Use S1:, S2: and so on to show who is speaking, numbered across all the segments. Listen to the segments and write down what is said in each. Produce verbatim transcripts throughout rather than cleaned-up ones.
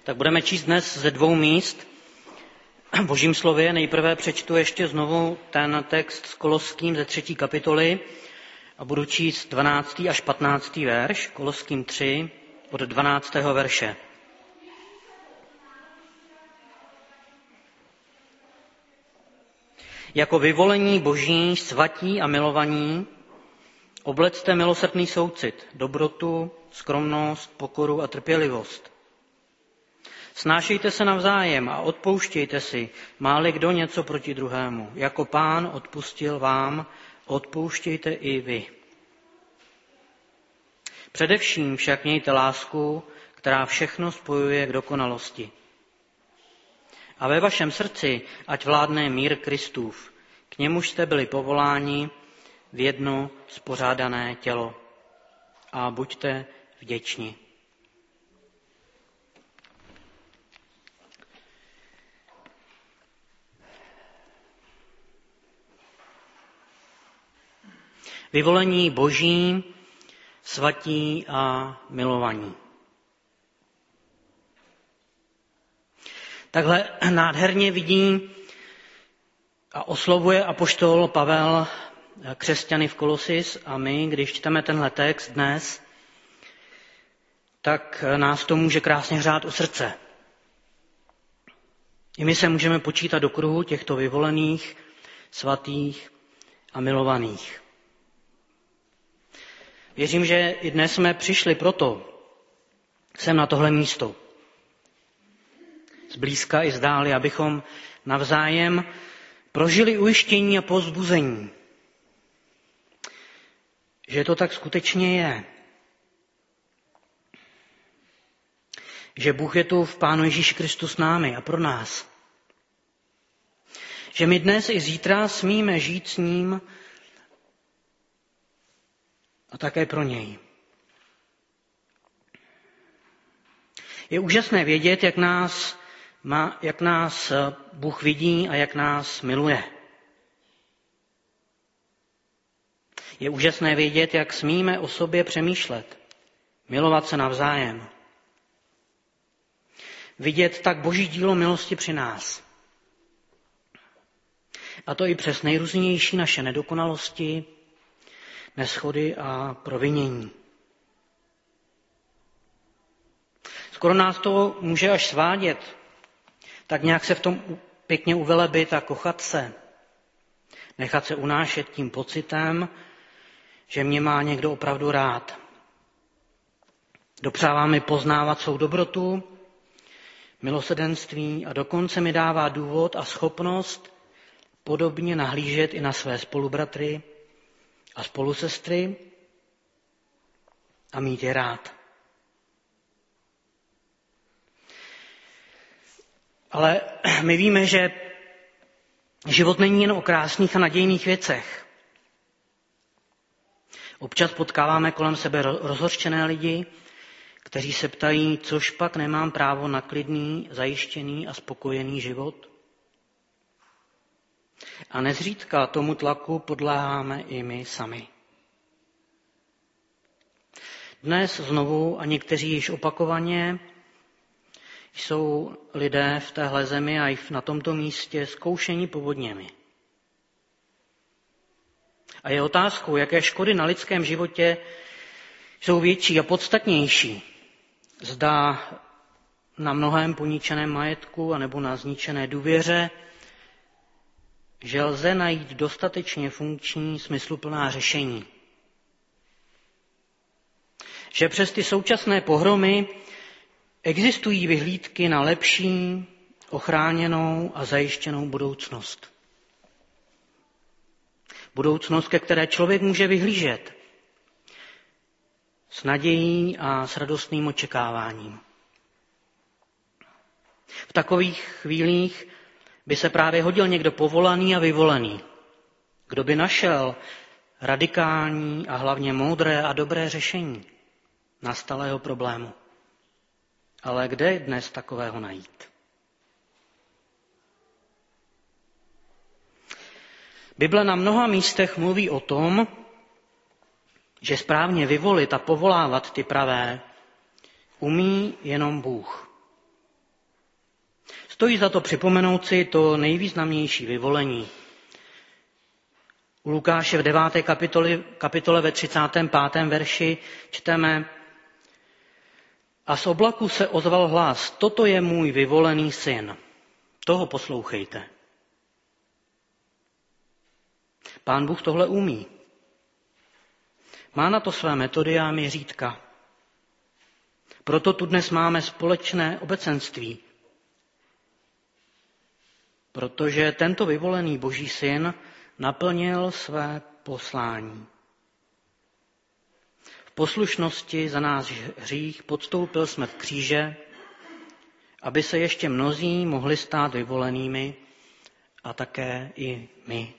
S1: Tak budeme číst dnes ze dvou míst v Božím slově. Nejprve přečtu ještě znovu ten text s Koloským ze třetí kapitoly a budu číst dvanáctý až patnáctý verš, Koloským tři od dvanáctého verše. Jako vyvolení Boží, svatí a milovaní, oblecte milosrdný soucit, dobrotu, skromnost, pokoru a trpělivost. Snášejte se navzájem a odpouštějte si, má-li kdo něco proti druhému. Jako Pán odpustil vám, odpouštějte i vy. Především však mějte lásku, která všechno spojuje k dokonalosti. A ve vašem srdci ať vládne mír Kristův, k němuž jste byli povoláni v jedno spořádané tělo. A buďte vděční. Vyvolení Boží, svatí a milovaní. Takhle nádherně vidí a oslovuje apoštol Pavel křesťany v Kolosis a my, když čteme tenhle text dnes, tak nás to může krásně hřát u srdce. I my se můžeme počítat do kruhu těchto vyvolených, svatých a milovaných. Věřím, že i dnes jsme přišli proto sem na tohle místo. Zblízka i zdáli, abychom navzájem prožili ujištění a povzbuzení, že to tak skutečně je. Že Bůh je tu v Pánu Ježíši Kristu s námi a pro nás. Že my dnes i zítra smíme žít s ním a také pro něj. Je úžasné vědět, jak nás, má, jak nás Bůh vidí a jak nás miluje. Je úžasné vědět, jak smíme o sobě přemýšlet, milovat se navzájem. Vidět tak Boží dílo milosti při nás. A to i přes nejrůznější naše nedokonalosti, neshody a provinění. Skoro nás to může až svádět, tak nějak se v tom pěkně uvelebit a kochat se. Nechat se unášet tím pocitem, že mě má někdo opravdu rád. Dopřává mi poznávat svou dobrotu, milosrdenství a dokonce mi dává důvod a schopnost podobně nahlížet i na své spolubratry a spolusestry a mít je rád. Ale my víme, že život není jen o krásných a nadějných věcech. Občas potkáváme kolem sebe rozhořčené lidi, kteří se ptají, což pak nemám právo na klidný, zajištěný a spokojený život. A nezřídka tomu tlaku podléháme i my sami. Dnes znovu a někteří již opakovaně jsou lidé v téhle zemi a i na tomto místě zkoušeni povodněmi. A je otázkou, jaké škody na lidském životě jsou větší a podstatnější. Zda na mnohém poničeném majetku anebo na zničené důvěře, že lze najít dostatečně funkční, smysluplná řešení. Že přes ty současné pohromy existují vyhlídky na lepší, ochráněnou a zajištěnou budoucnost. Budoucnost, ke které člověk může vyhlížet s nadějí a s radostným očekáváním. V takových chvílích by se právě hodil někdo povolaný a vyvolený, kdo by našel radikální a hlavně moudré a dobré řešení nastalého problému. Ale kde dnes takového najít? Bible na mnoha místech mluví o tom, že správně vyvolit a povolávat ty pravé umí jenom Bůh. Stojí za to připomenout si to nejvýznamnější vyvolení. U Lukáše v deváté kapitole, kapitole ve třicátém pátém verši čteme: A z oblaku se ozval hlas: Toto je můj vyvolený syn, toho poslouchejte. Pán Bůh tohle umí. Má na to své metody a měřítka. Proto tu dnes máme společné obecenství. Protože tento vyvolený Boží syn naplnil své poslání. V poslušnosti za náš hřích podstoupil smrt kříže, aby se ještě mnozí mohli stát vyvolenými a také i my.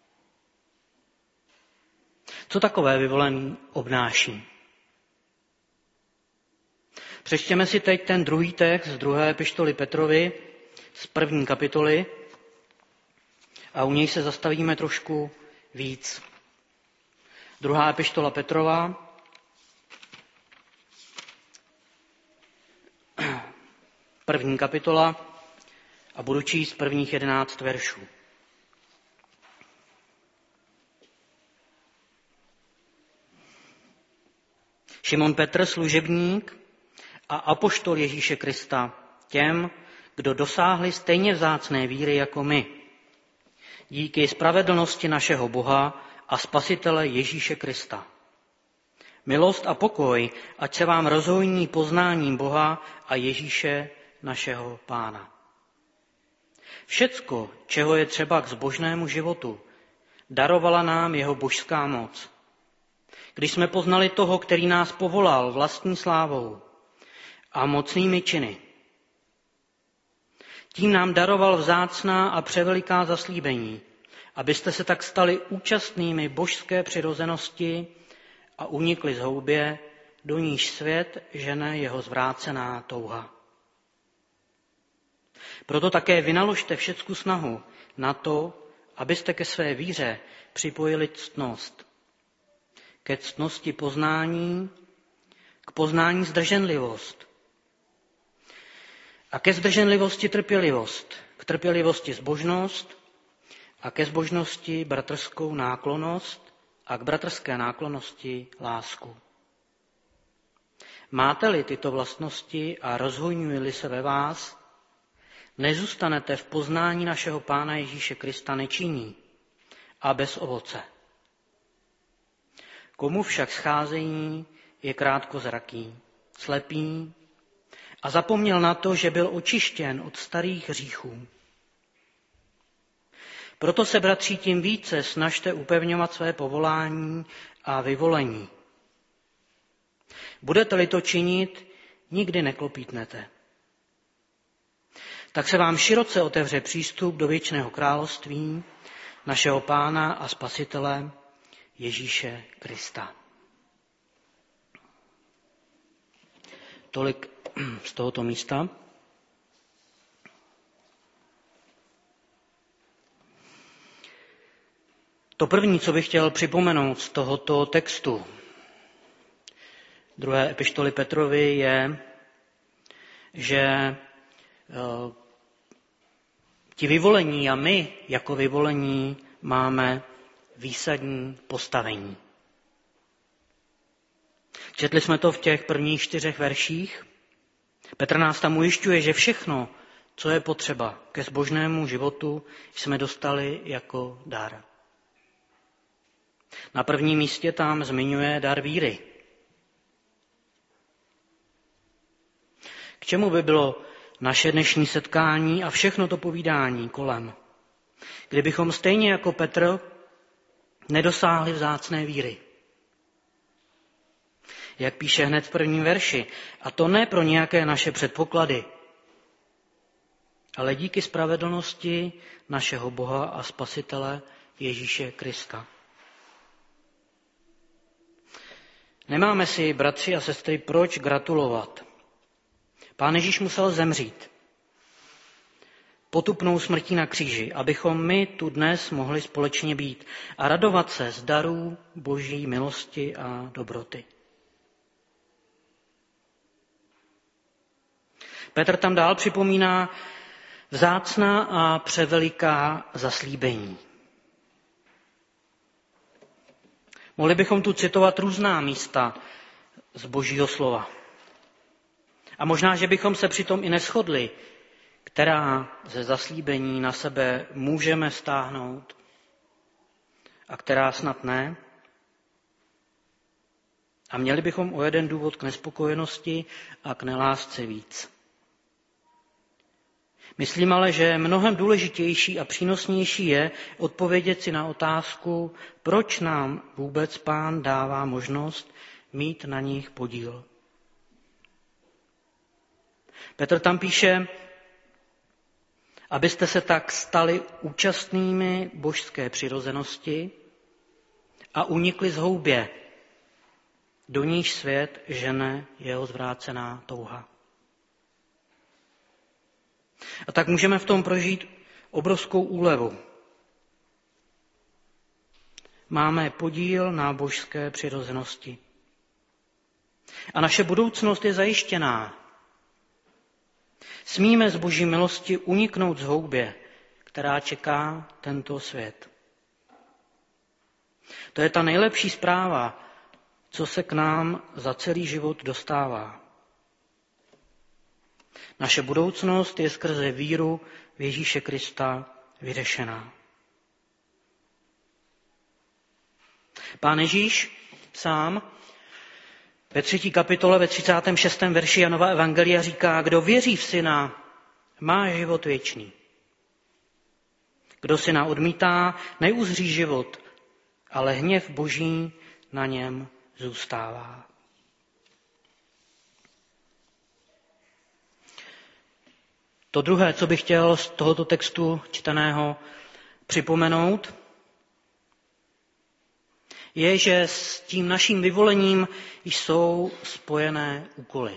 S1: Co takové vyvolení obnáší? Přečtěme si teď ten druhý text z druhé epištoly Petrovi z první kapitoly a u něj se zastavíme trošku víc. Druhá epištola Petrova, první kapitola, a budu číst prvních jedenáct veršů. Šimon Petr, služebník a apoštol Ježíše Krista, těm, kdo dosáhli stejně vzácné víry jako my, díky spravedlnosti našeho Boha a Spasitele Ježíše Krista. Milost a pokoj, ať se vám rozhojní poznáním Boha a Ježíše našeho Pána. Všecko, čeho je třeba k zbožnému životu, darovala nám jeho božská moc. Když jsme poznali toho, který nás povolal vlastní slávou a mocnými činy, tím nám daroval vzácná a převeliká zaslíbení, abyste se tak stali účastnými božské přirozenosti a unikli z houbě, do níž svět žene jeho zvrácená touha. Proto také vynaložte všecku snahu na to, abyste ke své víře připojili ctnost. Ke ctnosti poznání, k poznání zdrženlivost a ke zdrženlivosti trpělivost, k trpělivosti zbožnost a ke zbožnosti bratrskou náklonnost a k bratrské náklonnosti lásku. Máte-li tyto vlastnosti a rozhojňuji-li se ve vás, nezůstanete v poznání našeho Pána Ježíše Krista nečinní a bez ovoce. Komu však scházení je krátkozraký, slepý a zapomněl na to, že byl očištěn od starých hříchů. Proto se, bratři, tím více snažte upevňovat své povolání a vyvolení. Budete-li to činit, nikdy neklopítnete. Tak se vám široce otevře přístup do věčného království našeho Pána a Spasitele Ježíše Krista. Tolik z tohoto místa. To první, co bych chtěl připomenout z tohoto textu druhé epištoly Petrovi, je, že ti vyvolení a my jako vyvolení máme výsadní postavení. Četli jsme to v těch prvních čtyřech verších. Petr nás tam ujišťuje, že všechno, co je potřeba ke zbožnému životu, jsme dostali jako dar. Na prvním místě tam zmiňuje dar víry. K čemu by bylo naše dnešní setkání a všechno to povídání kolem, kdybychom stejně jako Petr nedosáhli vzácné víry? Jak píše hned v prvním verši, a to ne pro nějaké naše předpoklady, ale díky spravedlnosti našeho Boha a Spasitele Ježíše Krista. Nemáme si, bratři a sestry, proč gratulovat. Pán Ježíš musel zemřít potupnou smrtí na kříži, abychom my tu dnes mohli společně být a radovat se z darů Boží milosti a dobroty. Petr tam dál připomíná Vzácná a převeliká zaslíbení. Mohli bychom tu citovat různá místa z Božího slova. A možná, že bychom se přitom i neshodli, která ze zaslíbení na sebe můžeme stáhnout a která snad ne. A měli bychom o jeden důvod k nespokojenosti a k nelásce víc. Myslím ale, že mnohem důležitější a přínosnější je odpovědět si na otázku, proč nám vůbec Pán dává možnost mít na nich podíl. Petr tam píše, abyste se tak stali účastnými božské přirozenosti a unikli z houbě, do níž svět žene jeho zvrácená touha. A tak můžeme v tom prožít obrovskou úlevu. Máme podíl na božské přirozenosti. A naše budoucnost je zajištěná. Smíme z Boží milosti uniknout z houbě, která čeká tento svět. To je ta nejlepší zpráva, co se k nám za celý život dostává. Naše budoucnost je skrze víru v Ježíše Krista vyřešená. Pán Ježíš sám ve třetí kapitole ve třicátém šestém verši Janova evangelia říká, kdo věří v Syna, má život věčný. Kdo Syna odmítá, neuzří život, ale hněv Boží na něm zůstává. To druhé, co bych chtěl z tohoto textu čteného připomenout, je, že s tím naším vyvolením jsou spojené úkoly.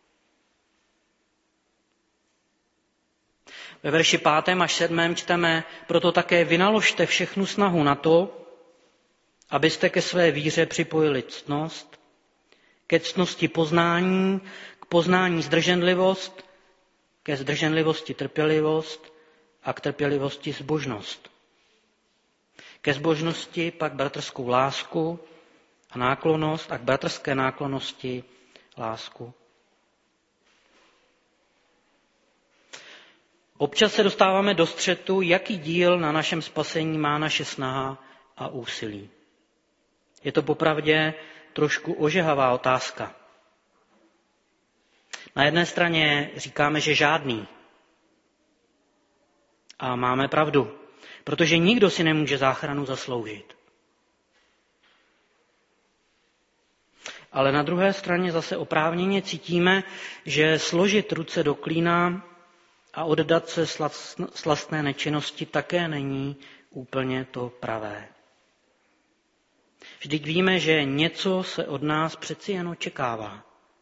S1: Ve verši pátém až sedmém čteme, proto také vynaložte všechnu snahu na to, abyste ke své víře připojili ctnost, ke ctnosti poznání, k poznání zdrženlivost, ke zdrženlivosti trpělivost a k trpělivosti zbožnost. Ke zbožnosti pak bratrskou lásku a náklonnost a k bratrské náklonnosti lásku. Občas se dostáváme do střetu, jaký díl na našem spasení má naše snaha a úsilí. Je to popravdě trošku ožehavá otázka. Na jedné straně říkáme, že žádný. A máme pravdu, protože nikdo si nemůže záchranu zasloužit. Ale na druhé straně zase oprávněně cítíme, že složit ruce do klína a oddat se slastné nečinnosti také není úplně to pravé. Vždyť víme, že něco se od nás přeci jen očekává.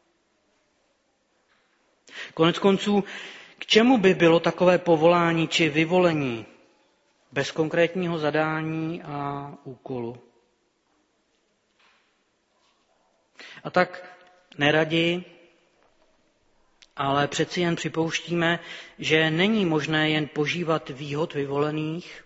S1: Konec konců, k čemu by bylo takové povolání či vyvolení bez konkrétního zadání a úkolu? A tak neradi, ale přeci jen připouštíme, že není možné jen požívat výhod vyvolených,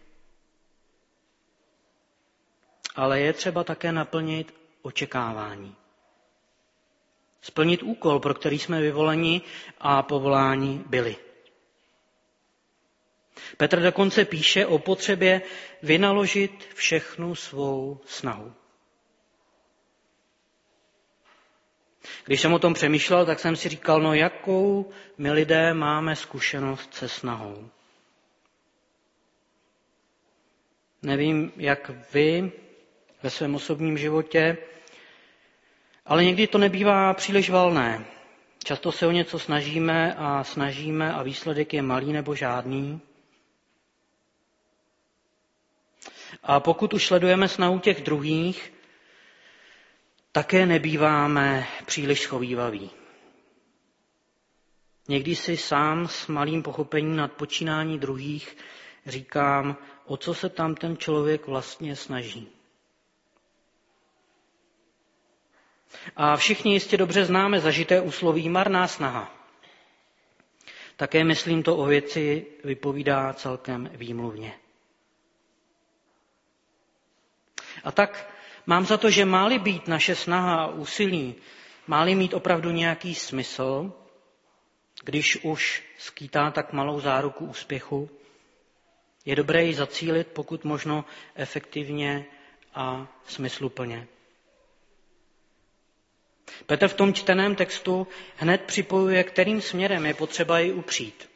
S1: ale je třeba také naplnit očekávání. Splnit úkol, pro který jsme vyvoleni a povoláni byli. Petr dokonce píše o potřebě vynaložit všechnu svou snahu. Když jsem o tom přemýšlel, tak jsem si říkal, no jakou my lidé máme zkušenost se snahou. Nevím, jak vy ve svém osobním životě, ale někdy to nebývá příliš valné. Často se o něco snažíme a snažíme a výsledek je malý nebo žádný. A pokud už sledujeme snahu těch druhých, také nebýváme příliš schovývaví. Někdy si sám s malým pochopením nad počínání druhých říkám, o co se tam ten člověk vlastně snaží. A všichni jistě dobře známe zažité úsloví marná snaha. Také, myslím, to o věci vypovídá celkem výmluvně. A tak mám za to, že má-li být naše snaha a úsilí, má-li mít opravdu nějaký smysl, když už skýtá tak malou záruku úspěchu, je dobré ji zacílit pokud možno efektivně a smysluplně. Petr v tom čteném textu hned připojuje, kterým směrem je potřeba ji upřít.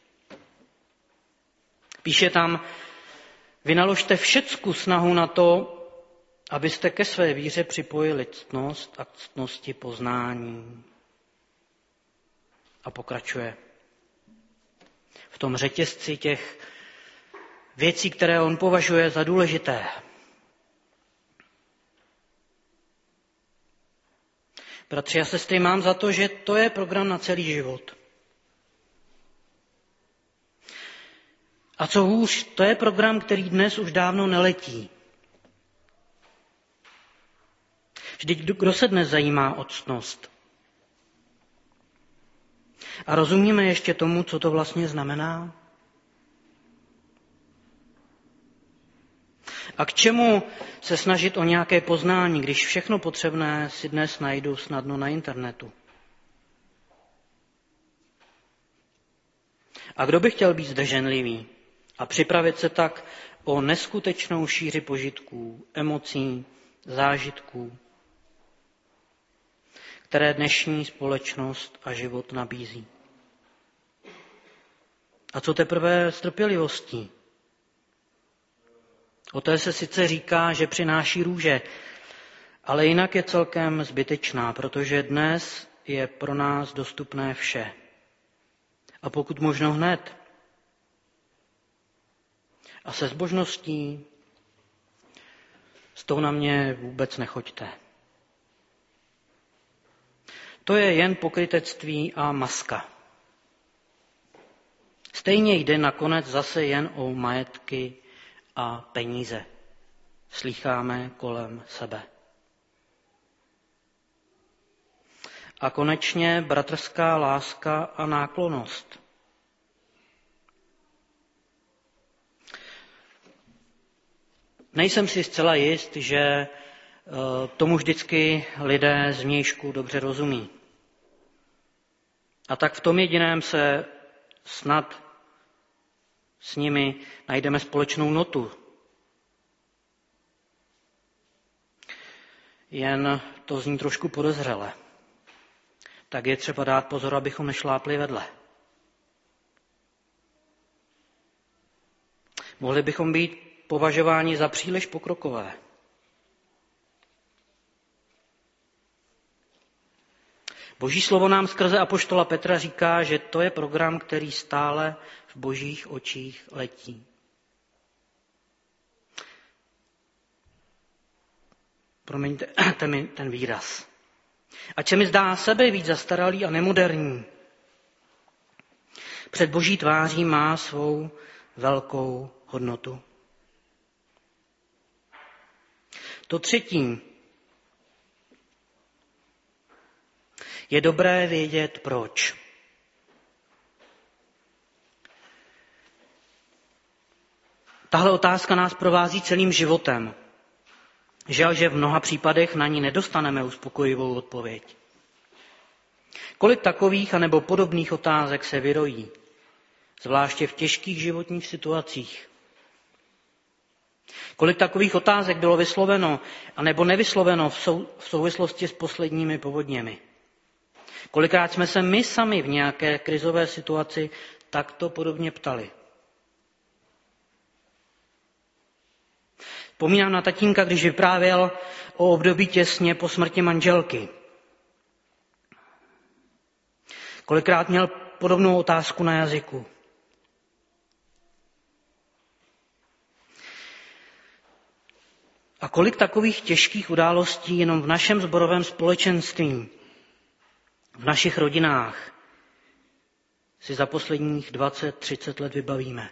S1: Píše tam, vynaložte všecku snahu na to, abyste ke své víře připojili ctnost a ctnosti poznání. A pokračuje v tom řetězci těch věcí, které on považuje za důležité. Bratři a sestry, mám za to, že to je program na celý život. A co hůř, to je program, který dnes už dávno neletí. Vždyť kdo se dnes zajímá o ctnost? A rozumíme ještě tomu, co to vlastně znamená? A k čemu se snažit o nějaké poznání, když všechno potřebné si dnes najdu snadno na internetu? A kdo by chtěl být zdrženlivý a připravit se tak o neskutečnou šíři požitků, emocí, zážitků, které dnešní společnost a život nabízí? A co teprve s trpělivostí? O té se sice říká, že přináší růže, ale jinak je celkem zbytečná, protože dnes je pro nás dostupné vše. A pokud možno hned. A se zbožností, s tou na mě vůbec nechoďte. To je jen pokrytectví a maska. Stejně jde nakonec zase jen o majetky a peníze. Slýcháme kolem sebe. A konečně bratrská láska a náklonnost. Nejsem si zcela jist, že tomu vždycky lidé zvnějšku dobře rozumí. A tak v tom jediném se snad s nimi najdeme společnou notu. Jen to zní trošku podezřele. Tak je třeba dát pozor, abychom nešlápli vedle. Mohli bychom být považováni za příliš pokrokové. Boží slovo nám skrze apoštola Petra říká, že to je program, který stále v božích očích letí. Promiňte ten, ten výraz. Ač se mi zdá sebe víc zastaralý a nemoderní, před boží tváří má svou velkou hodnotu. To třetí. Je dobré vědět proč. Tahle otázka nás provází celým životem. Žel, že v mnoha případech na ní nedostaneme uspokojivou odpověď. Kolik takových anebo podobných otázek se vyrojí, zvláště v těžkých životních situacích? Kolik takových otázek bylo vysloveno anebo nevysloveno v, sou, v souvislosti s posledními povodněmi? Kolikrát jsme se my sami v nějaké krizové situaci takto podobně ptali? Vzpomínám na tatínka, když vyprávěl o období těsně po smrti manželky. Kolikrát měl podobnou otázku na jazyku. A kolik takových těžkých událostí jenom v našem sborovém společenství, v našich rodinách si za posledních dvacet třicet let vybavíme.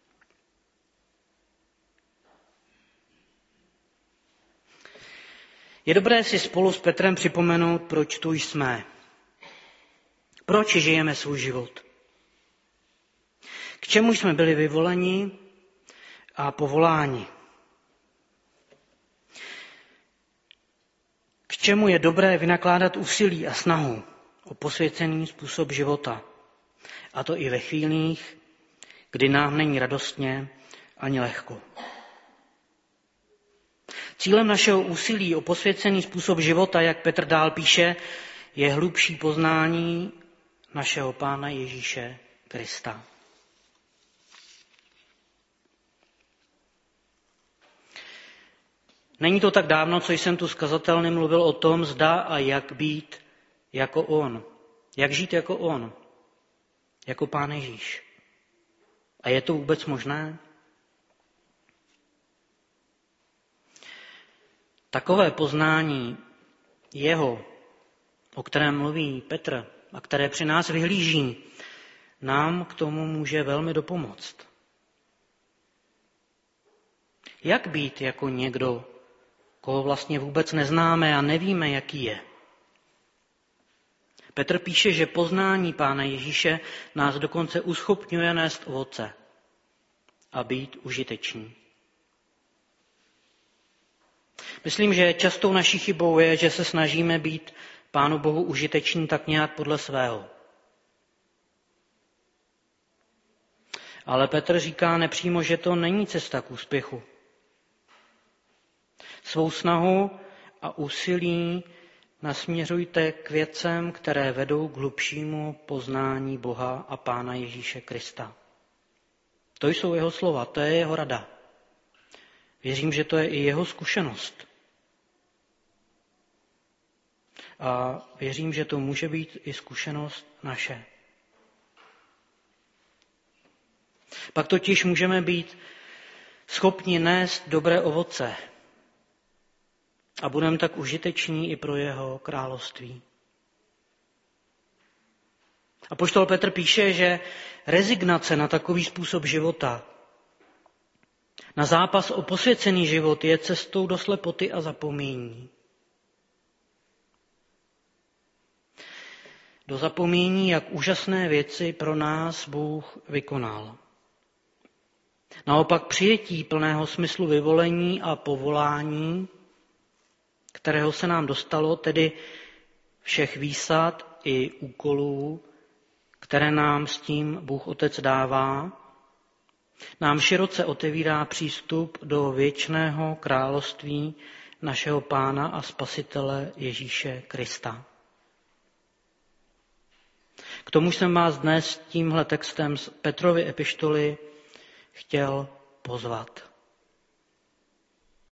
S1: Je dobré si spolu s Petrem připomenout, proč tu jsme. Proč žijeme svůj život. K čemu jsme byli vyvoleni a povoláni? K čemu je dobré vynakládat úsilí a snahu o posvěcený způsob života? A to i ve chvílích, kdy nám není radostně ani lehko. Cílem našeho úsilí o posvěcený způsob života, jak Petr dál píše, je hlubší poznání našeho Pána Ježíše Krista. Není to tak dávno, co jsem tu s kazatelem mluvil o tom, zda a jak být jako on. Jak žít jako on. Jako Pán Ježíš. A je to vůbec možné? Takové poznání jeho, o kterém mluví Petr a které při nás vyhlíží, nám k tomu může velmi dopomoct. Jak být jako někdo, koho vlastně vůbec neznáme a nevíme, jaký je? Petr píše, že poznání Pána Ježíše nás dokonce uschopňuje nést ovoce a být užiteční. Myslím, že častou naší chybou je, že se snažíme být Pánu Bohu užiteční tak nějak podle svého. Ale Petr říká nepřímo, že to není cesta k úspěchu. Svou snahu a úsilí nasměřujte k věcem, které vedou k hlubšímu poznání Boha a Pána Ježíše Krista. To jsou jeho slova, to je jeho rada. Věřím, že to je i jeho zkušenost. A věřím, že to může být i zkušenost naše. Pak totiž můžeme být schopni nést dobré ovoce a budeme tak užiteční i pro jeho království. Apoštol Petr píše, že rezignace na takový způsob života, na zápas o posvěcený život je cestou do slepoty a zapomnění. Do zapomnění, jak úžasné věci pro nás Bůh vykonal. Naopak přijetí plného smyslu vyvolení a povolání, kterého se nám dostalo, tedy všech výsad i úkolů, které nám s tím Bůh Otec dává, nám široce otevírá přístup do věčného království našeho Pána a Spasitele Ježíše Krista. K tomu jsem vás dnes tímhle textem z Petrovy epištoly chtěl pozvat.